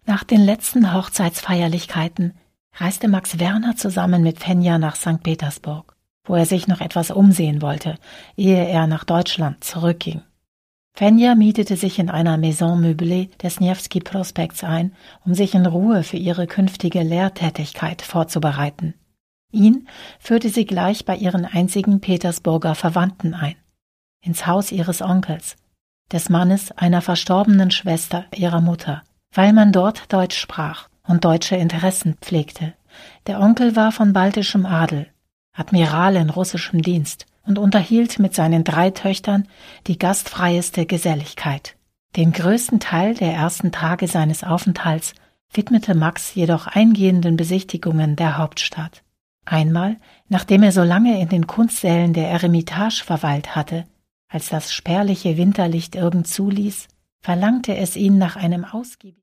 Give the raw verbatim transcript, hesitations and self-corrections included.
Nach den letzten Hochzeitsfeierlichkeiten reiste Max Werner zusammen mit Fenja nach Sankt Petersburg, wo er sich noch etwas umsehen wollte, ehe er nach Deutschland zurückging. Fenja mietete sich in einer Maison Meublée des Newski-Prospekts ein, um sich in Ruhe für ihre künftige Lehrtätigkeit vorzubereiten. Ihn führte sie gleich bei ihren einzigen Petersburger Verwandten ein, ins Haus ihres Onkels, des Mannes einer verstorbenen Schwester ihrer Mutter, weil man dort Deutsch sprach und deutsche Interessen pflegte. Der Onkel war von baltischem Adel, Admiral in russischem Dienst und unterhielt mit seinen drei Töchtern die gastfreieste Geselligkeit. Den größten Teil der ersten Tage seines Aufenthalts widmete Max jedoch eingehenden Besichtigungen der Hauptstadt. Einmal, nachdem er so lange in den Kunstsälen der Eremitage verweilt hatte, als das spärliche Winterlicht irgend zuließ, verlangte es ihn nach einem ausgiebigen